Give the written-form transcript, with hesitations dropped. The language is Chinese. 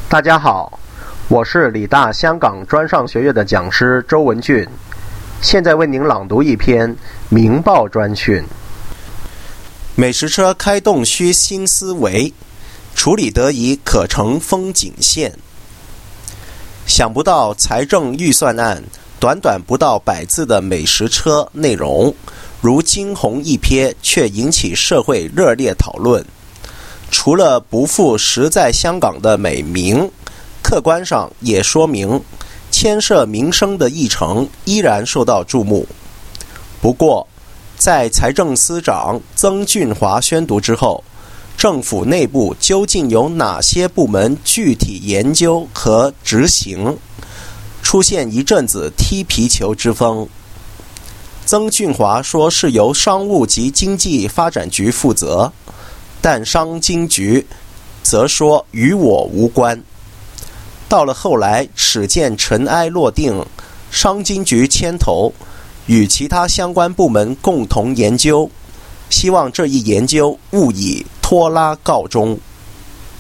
大家好，我是理大香港专上学院的讲师周文俊，现在为您朗读一篇明报专讯。 美食车开动需新思维，处理得宜可成风景线。想不到财政预算案短短不到100字的美食车内容，如惊鸿一瞥，却引起社会热烈讨论。除了不负实在香港的美名，客观上也说明牵涉民生的议程依然受到注目。不过，在财政司长曾俊华宣读之后，政府内部究竟有哪些部门具体研究和执行，出现一阵子踢皮球之风。曾俊华说是由商务及经济发展局负责，但商经局则说与我无关。到了后来，始见尘埃落定，商经局牵头，与其他相关部门共同研究，希望这一研究勿以拖拉告终。